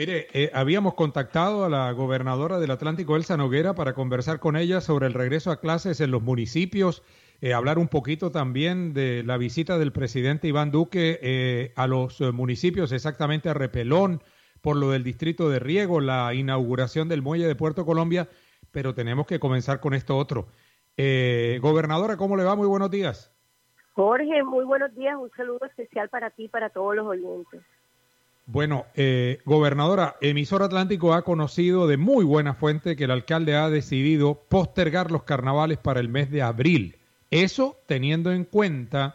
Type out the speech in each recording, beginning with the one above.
Mire, habíamos contactado a la gobernadora del Atlántico, Elsa Noguera, para conversar con ella sobre el regreso a clases en los municipios, hablar un poquito también de la visita del presidente Iván Duque a los municipios, exactamente a Repelón, por lo del distrito de riego, la inauguración del muelle de Puerto Colombia, pero tenemos que comenzar con esto otro. Gobernadora, ¿cómo le va? Muy buenos días. Jorge, muy buenos días. Un saludo especial para ti y para todos los oyentes. Bueno, gobernadora, Emisor Atlántico ha conocido de muy buena fuente que el alcalde ha decidido postergar los carnavales para el mes de abril. Eso teniendo en cuenta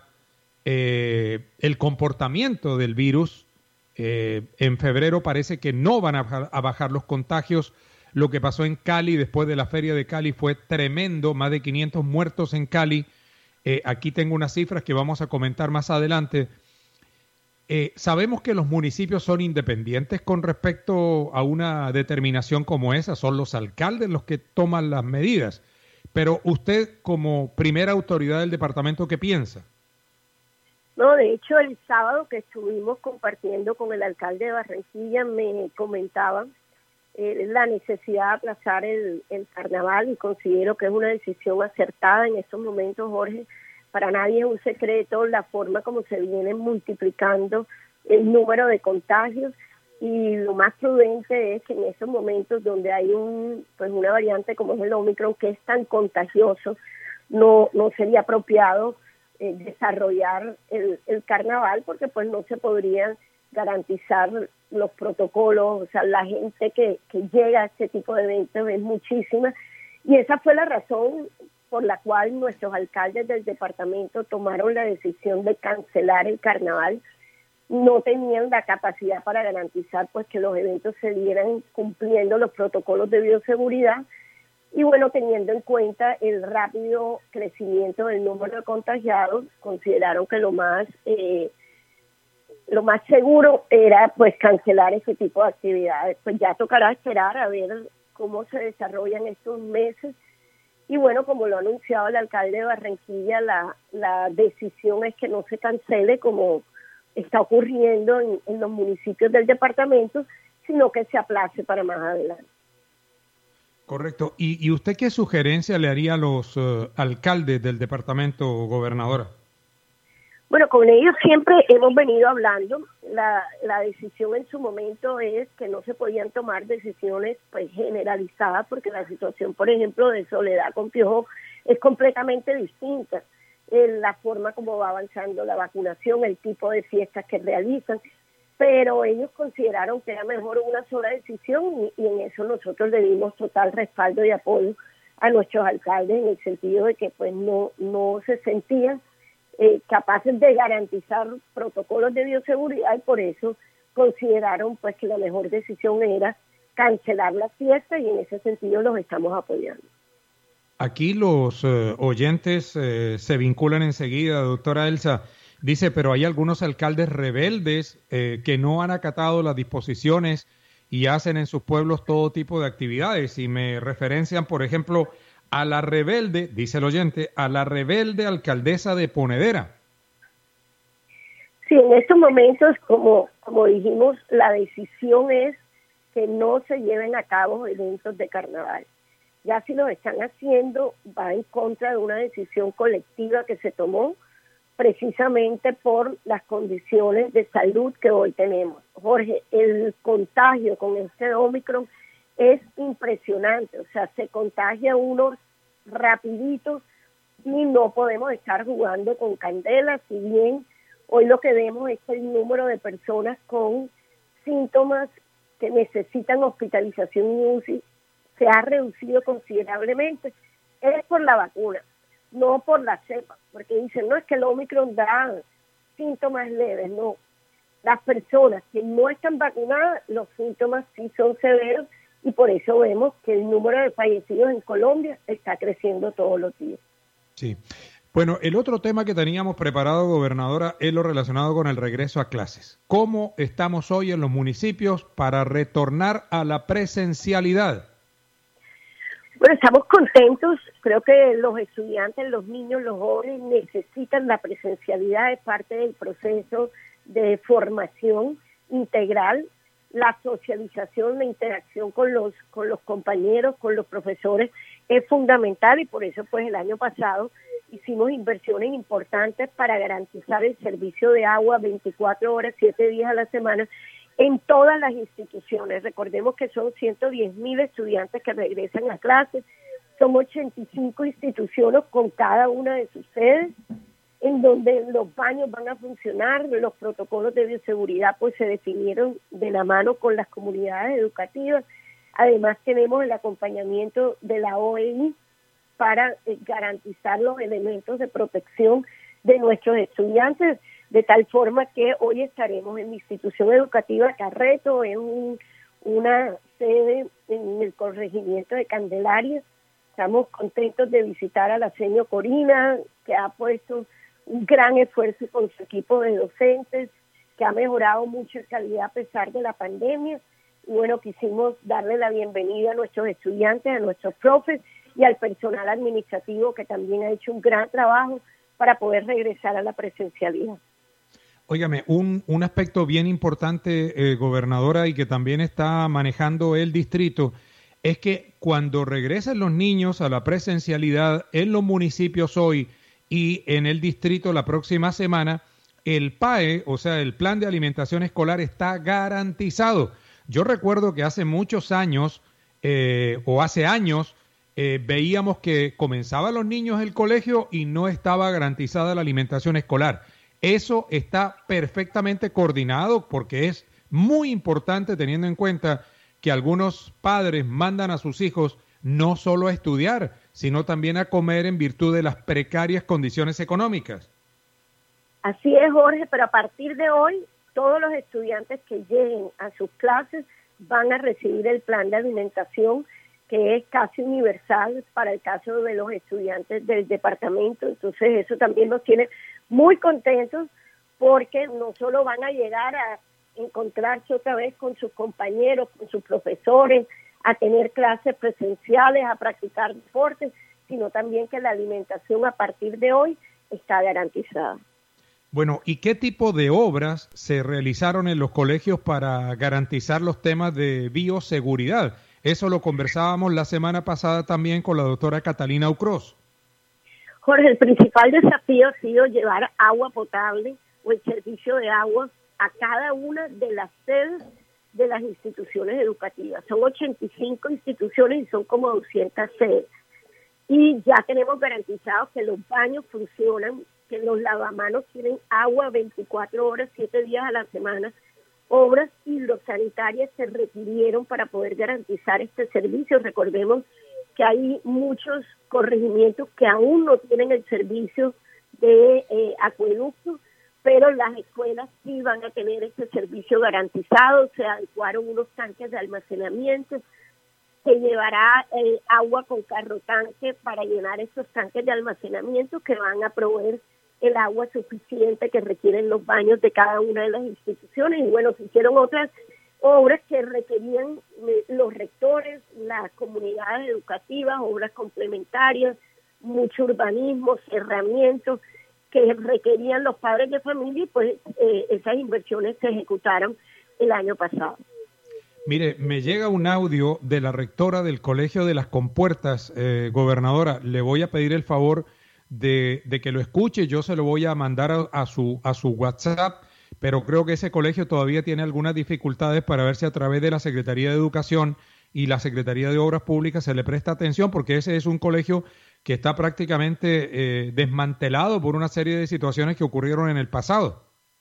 el comportamiento del virus. En febrero parece que no van a bajar los contagios. Lo que pasó en Cali después de la feria de Cali fue tremendo, más de 500 muertos en Cali. Aquí tengo unas cifras que vamos a comentar más adelante. Sabemos que los municipios son independientes con respecto a una determinación como esa, son los alcaldes los que toman las medidas, pero usted como primera autoridad del departamento, ¿qué piensa? No, de hecho el sábado que estuvimos compartiendo con el alcalde de Barranquilla me comentaban la necesidad de aplazar el carnaval, y considero que es una decisión acertada en estos momentos, Jorge. Para nadie es un secreto la forma como se viene multiplicando el número de contagios, y lo más prudente es que en estos momentos donde hay una variante como es el Omicron, que es tan contagioso, no sería apropiado desarrollar el carnaval, porque pues no se podrían garantizar los protocolos. O sea, la gente que llega a este tipo de eventos es muchísima, y esa fue la razón por la cual nuestros alcaldes del departamento tomaron la decisión de cancelar el carnaval. No tenían la capacidad para garantizar pues que los eventos se dieran cumpliendo los protocolos de bioseguridad, y bueno, teniendo en cuenta el rápido crecimiento del número de contagiados, consideraron que lo más seguro era pues cancelar ese tipo de actividades. Pues ya tocará esperar a ver cómo se desarrollan estos meses. Y bueno, como lo ha anunciado el alcalde de Barranquilla, la decisión es que no se cancele como está ocurriendo en los municipios del departamento, sino que se aplace para más adelante. Correcto. ¿Y usted qué sugerencia le haría a los alcaldes del departamento, gobernadora? Bueno, con ellos siempre hemos venido hablando. La decisión en su momento es que no se podían tomar decisiones pues generalizadas, porque la situación, por ejemplo, de Soledad con Piojó es completamente distinta. La forma como va avanzando la vacunación, el tipo de fiestas que realizan, pero ellos consideraron que era mejor una sola decisión, y en eso nosotros le dimos total respaldo y apoyo a nuestros alcaldes, en el sentido de que pues no se sentían capaces de garantizar protocolos de bioseguridad, y por eso consideraron pues que la mejor decisión era cancelar la fiesta, y en ese sentido los estamos apoyando. Aquí los oyentes se vinculan enseguida, doctora Elsa. Dice, pero hay algunos alcaldes rebeldes que no han acatado las disposiciones y hacen en sus pueblos todo tipo de actividades, y me referencian, por ejemplo, a la rebelde, dice el oyente, a la rebelde alcaldesa de Ponedera. Sí, en estos momentos, como dijimos, la decisión es que no se lleven a cabo eventos de carnaval. Ya si lo están haciendo, va en contra de una decisión colectiva que se tomó precisamente por las condiciones de salud que hoy tenemos. Jorge, el contagio con este Omicron es impresionante, o sea, se contagia uno rapidito, y no podemos estar jugando con candela. Si bien hoy lo que vemos es que el número de personas con síntomas que necesitan hospitalización y UCI se ha reducido considerablemente, es por la vacuna, no por la cepa, porque dicen, no, es que el Omicron da síntomas leves. No, las personas que no están vacunadas, los síntomas sí son severos, y por eso vemos que el número de fallecidos en Colombia está creciendo todos los días. Sí. Bueno, el otro tema que teníamos preparado, gobernadora, es lo relacionado con el regreso a clases. ¿Cómo estamos hoy en los municipios para retornar a la presencialidad? Bueno, estamos contentos. Creo que los estudiantes, los niños, los jóvenes necesitan la presencialidad, es parte del proceso de formación integral. la socialización, la interacción con los compañeros, con los profesores es fundamental, y por eso pues el año pasado hicimos inversiones importantes para garantizar el servicio de agua 24 horas, 7 días a la semana en todas las instituciones. Recordemos que son 110,000 estudiantes que regresan a clases, son 85 instituciones con cada una de sus sedes, en donde los baños van a funcionar, los protocolos de bioseguridad pues se definieron de la mano con las comunidades educativas. Además tenemos el acompañamiento de la OEI para garantizar los elementos de protección de nuestros estudiantes, de tal forma que hoy estaremos en la institución educativa Carreto, en una sede en el corregimiento de Candelaria. Estamos contentos de visitar a la señora Corina, que ha puesto un gran esfuerzo con su equipo de docentes, que ha mejorado mucho en calidad a pesar de la pandemia. Y bueno, quisimos darle la bienvenida a nuestros estudiantes, a nuestros profes y al personal administrativo, que también ha hecho un gran trabajo para poder regresar a la presencialidad. Óigame, un aspecto bien importante, gobernadora, y que también está manejando el distrito, es que cuando regresen los niños a la presencialidad en los municipios hoy y en el distrito la próxima semana, el PAE, o sea, el Plan de Alimentación Escolar, está garantizado. Yo recuerdo que hace muchos años, o hace años, veíamos que comenzaban los niños el colegio y no estaba garantizada la alimentación escolar. Eso está perfectamente coordinado, porque es muy importante, teniendo en cuenta que algunos padres mandan a sus hijos no solo a estudiar, sino también a comer en virtud de las precarias condiciones económicas. Así es, Jorge, pero a partir de hoy, todos los estudiantes que lleguen a sus clases van a recibir el plan de alimentación, que es casi universal para el caso de los estudiantes del departamento. Entonces eso también nos tiene muy contentos, porque no solo van a llegar a encontrarse otra vez con sus compañeros, con sus profesores, a tener clases presenciales, a practicar deportes, sino también que la alimentación a partir de hoy está garantizada. Bueno, ¿y qué tipo de obras se realizaron en los colegios para garantizar los temas de bioseguridad? Eso lo conversábamos la semana pasada también con la doctora Catalina Ucros. Jorge, el principal desafío ha sido llevar agua potable o el servicio de agua a cada una de las sedes de las instituciones educativas. Son 85 instituciones y son como 200 sedes. Y ya tenemos garantizado que los baños funcionan, que los lavamanos tienen agua 24 horas, 7 días a la semana. Obras hidrosanitarias se requirieron para poder garantizar este servicio. Recordemos que hay muchos corregimientos que aún no tienen el servicio de acueducto, pero las escuelas sí van a tener este servicio garantizado. Se adecuaron unos tanques de almacenamiento, se llevará agua con carro tanque para llenar estos tanques de almacenamiento que van a proveer el agua suficiente que requieren los baños de cada una de las instituciones. Y bueno, se hicieron otras obras que requerían los rectores, las comunidades educativas, obras complementarias, mucho urbanismo, cerramientos que requerían los padres de familia, y pues esas inversiones se ejecutaron el año pasado. Mire, me llega un audio de la rectora del Colegio de las Compuertas, gobernadora. Le voy a pedir el favor de que lo escuche. Yo se lo voy a mandar a su WhatsApp, pero creo que ese colegio todavía tiene algunas dificultades para ver si a través de la Secretaría de Educación y la Secretaría de Obras Públicas se le presta atención, porque ese es un colegio que está prácticamente desmantelado por una serie de situaciones que ocurrieron en el pasado.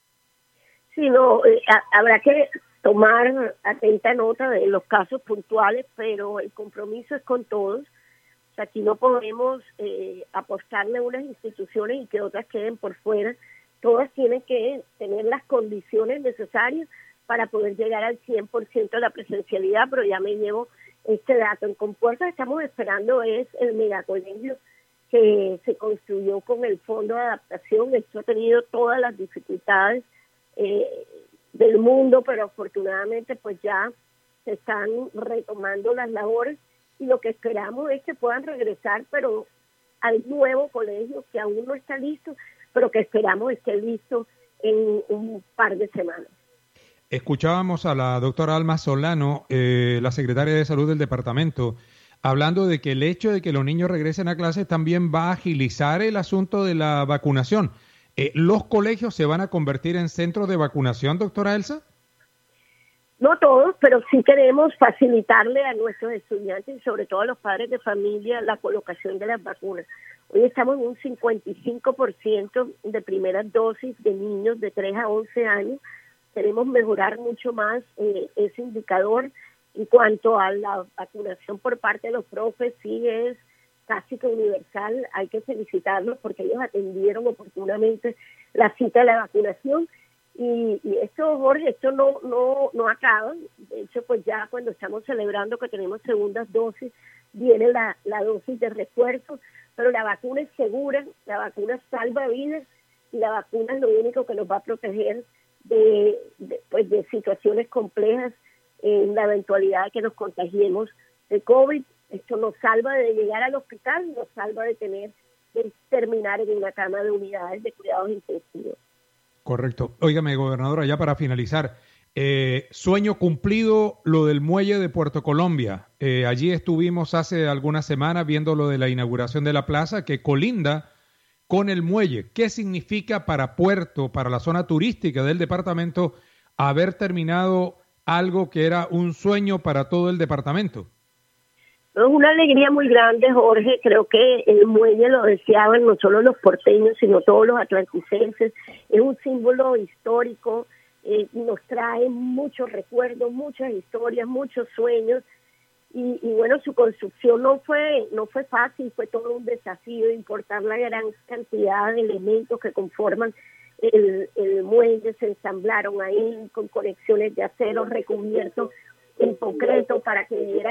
Sí, no, habrá que tomar atenta nota de los casos puntuales, pero el compromiso es con todos. O sea, aquí no podemos apostarle a unas instituciones y que otras queden por fuera. Todas tienen que tener las condiciones necesarias para poder llegar al 100% de la presencialidad, pero ya me llevo este dato. En Compuertas estamos esperando es el megacolegio que se construyó con el Fondo de Adaptación. Esto ha tenido todas las dificultades del mundo, pero afortunadamente pues ya se están retomando las labores, y lo que esperamos es que puedan regresar, pero al nuevo colegio, que aún no está listo, pero que esperamos esté listo en un par de semanas. escuchábamos a la doctora Alma Solano, la secretaria de Salud del departamento, hablando de que el hecho de que los niños regresen a clases también va a agilizar el asunto de la vacunación. ¿Los colegios se van a convertir en centros de vacunación, doctora Elsa? No todos, pero sí queremos facilitarle a nuestros estudiantes y sobre todo a los padres de familia la colocación de las vacunas. Hoy estamos en un 55% de primeras dosis de niños de 3 a 11 años. Queremos mejorar mucho más ese indicador. En cuanto a la vacunación por parte de los profes, sí es casi que universal. Hay que felicitarlos porque ellos atendieron oportunamente la cita de la vacunación. Y esto, Jorge, esto no acaba. De hecho, pues ya cuando estamos celebrando que tenemos segundas dosis, viene la dosis de refuerzo, pero la vacuna es segura, la vacuna salva vidas y la vacuna es lo único que nos va a proteger de situaciones complejas en la eventualidad de que nos contagiemos de COVID. Esto nos salva de llegar al hospital, nos salva de terminar en una cama de unidades de cuidados intensivos. Correcto. Óigame, gobernadora, ya para finalizar, sueño cumplido lo del muelle de Puerto Colombia. Allí estuvimos hace algunas semanas viendo lo de la inauguración de la plaza que colinda con el muelle. ¿Qué significa para Puerto, para la zona turística del departamento, haber terminado algo que era un sueño para todo el departamento? Es una alegría muy grande, Jorge. Creo que el muelle lo deseaban no solo los porteños, sino todos los atlanticenses. Es un símbolo histórico, nos trae muchos recuerdos, muchas historias, muchos sueños. Y bueno, su construcción no fue fácil, fue todo un desafío importar la gran cantidad de elementos que conforman el muelle. Se ensamblaron ahí con conexiones de acero recubiertos en concreto para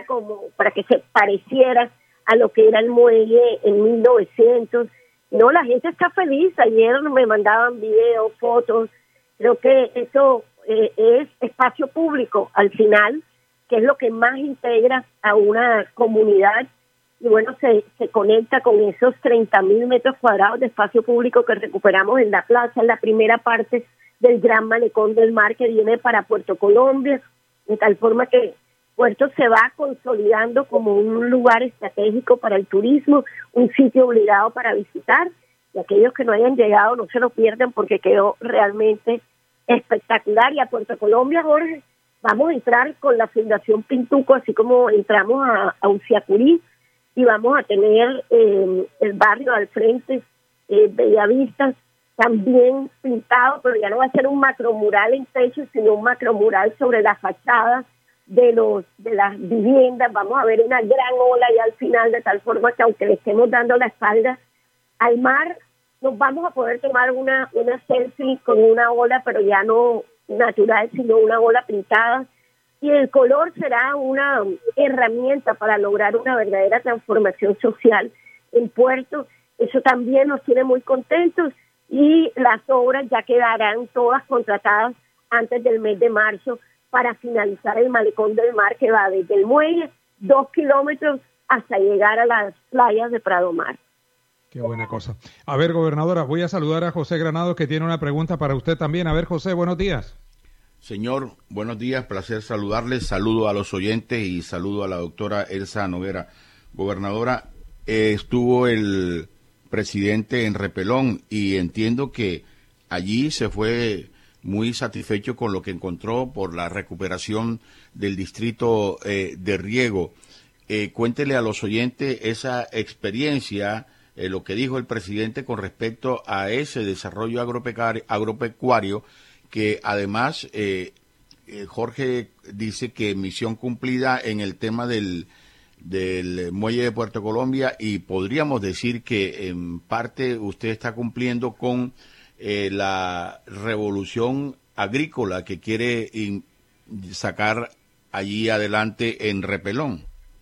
que se pareciera a lo que era el muelle en 1900. No, la gente está feliz. Ayer me mandaban videos, fotos. Creo que eso es espacio público al final, que es lo que más integra a una comunidad. Y bueno, se conecta con esos 30,000 metros cuadrados de espacio público que recuperamos en la plaza, en la primera parte del gran malecón del mar que viene para Puerto Colombia, de tal forma que Puerto se va consolidando como un lugar estratégico para el turismo, un sitio obligado para visitar, y aquellos que no hayan llegado no se lo pierdan porque quedó realmente espectacular. Y a Puerto Colombia, Jorge, vamos a entrar con la Fundación Pintuco, así como entramos a Uciacurí, y vamos a tener el barrio al frente, Bellavista, también pintado, pero ya no va a ser un macromural en techo, sino un macromural sobre la fachada de las viviendas. Vamos a ver una gran ola ya al final, de tal forma que aunque le estemos dando la espalda al mar, nos vamos a poder tomar una selfie con una ola, pero ya no natural, sino una ola pintada. Y el color será una herramienta para lograr una verdadera transformación social en Puerto. Eso también nos tiene muy contentos. Y las obras ya quedarán todas contratadas antes del mes de marzo para finalizar el malecón del mar, que va desde el muelle 2 kilómetros hasta llegar a las playas de Prado Mar. Qué buena cosa. A ver, gobernadora, voy a saludar a José Granado, que tiene una pregunta para usted también. A ver, José, buenos días. Señor, buenos días, placer saludarles. Saludo a los oyentes y saludo a la doctora Elsa Noguera. Gobernadora, estuvo el presidente en Repelón y entiendo que allí se fue muy satisfecho con lo que encontró por la recuperación del distrito de riego. Cuéntele a los oyentes esa experiencia, lo que dijo el presidente con respecto a ese desarrollo agropecuario que además Jorge dice que misión cumplida en el tema del muelle de Puerto Colombia, y podríamos decir que en parte usted está cumpliendo con la revolución agrícola que quiere sacar allí adelante en Repelón.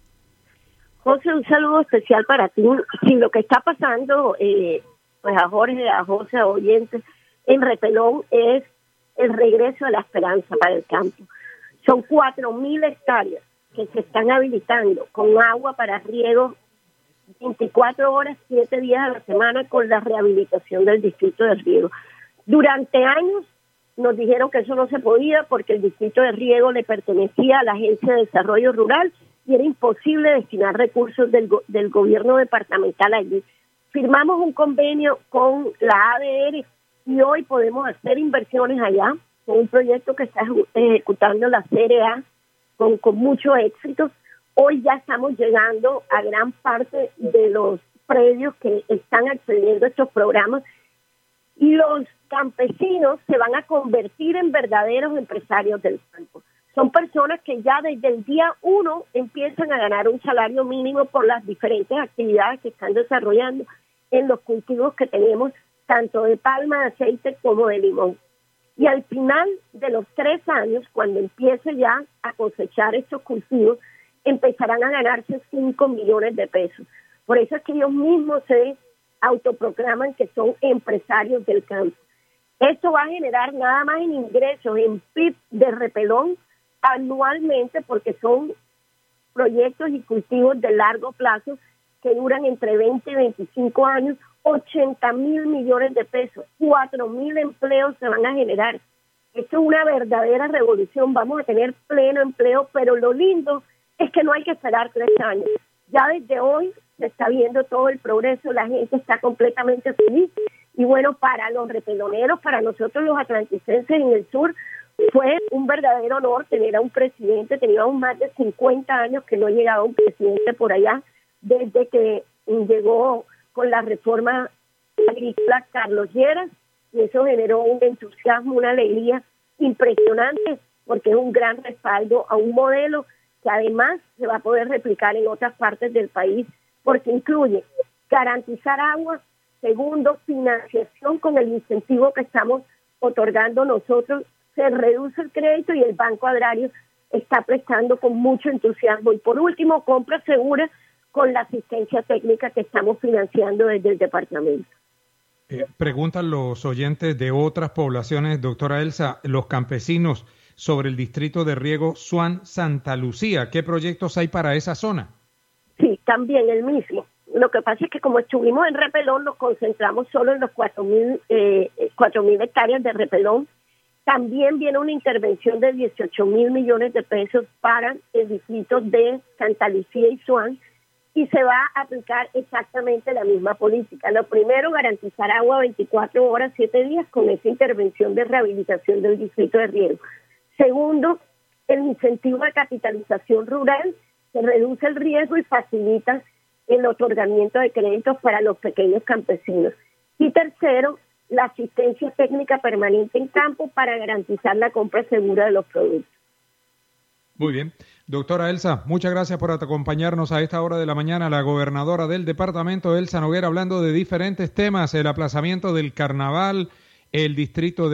José, un saludo especial para ti. Si lo que está pasando, pues a Jorge, a José, a oyentes, en Repelón es el regreso de la esperanza para el campo. Son 4,000 hectáreas que se están habilitando con agua para riego 24 horas, 7 días a la semana, con la rehabilitación del distrito de riego. Durante años nos dijeron que eso no se podía porque el distrito de riego le pertenecía a la Agencia de Desarrollo Rural y era imposible destinar recursos del gobierno departamental allí. Firmamos un convenio con la ADR y hoy podemos hacer inversiones allá, con un proyecto que está ejecutando la CRA con mucho éxito. Hoy ya estamos llegando a gran parte de los predios que están accediendo a estos programas y los campesinos se van a convertir en verdaderos empresarios del campo. Son personas que ya desde el día 1 empiezan a ganar un salario mínimo por las diferentes actividades que están desarrollando en los cultivos que tenemos, tanto de palma, de aceite como de limón. Y al final de los 3 años, cuando empiece ya a cosechar estos cultivos, empezarán a ganarse 5 millones de pesos. Por eso es que ellos mismos se autoproclaman que son empresarios del campo. Esto va a generar nada más en ingresos, en PIB de Repelón anualmente, porque son proyectos y cultivos de largo plazo que duran entre 20 y 25 años, 80,000 millones de pesos, 4,000 empleos se van a generar. Esto es una verdadera revolución, vamos a tener pleno empleo, pero lo lindo es que no hay que esperar 3 años. Ya desde hoy se está viendo todo el progreso, la gente está completamente feliz. Y bueno, para los repeloneros, para nosotros los atlanticenses en el sur, fue un verdadero honor tener a un presidente. Teníamos más de 50 años que no llegaba un presidente por allá, desde que llegó con la reforma agrícola Carlos Lleras, y eso generó un entusiasmo, una alegría impresionante, porque es un gran respaldo a un modelo que además se va a poder replicar en otras partes del país, porque incluye garantizar agua, segundo, financiación con el incentivo que estamos otorgando nosotros, se reduce el crédito y el Banco Agrario está prestando con mucho entusiasmo. Y por último, compra segura con la asistencia técnica que estamos financiando desde el departamento. Preguntan los oyentes de otras poblaciones, doctora Elsa, los campesinos, sobre el distrito de riego Swan Santa Lucía. ¿Qué proyectos hay para esa zona? Sí, también el mismo. Lo que pasa es que como estuvimos en Repelón, nos concentramos solo en los 4,000 hectáreas de Repelón. También viene una intervención de 18,000 millones de pesos para el distrito de Santa Lucía y Swan, y se va a aplicar exactamente la misma política. Lo primero, garantizar agua 24 horas, 7 días con esa intervención de rehabilitación del distrito de riego. Segundo, el incentivo de capitalización rural, que reduce el riesgo y facilita el otorgamiento de créditos para los pequeños campesinos. Y tercero, la asistencia técnica permanente en campo para garantizar la compra segura de los productos. Muy bien. Doctora Elsa, muchas gracias por acompañarnos a esta hora de la mañana. La gobernadora del departamento, Elsa Noguera, hablando de diferentes temas, el aplazamiento del carnaval, el distrito de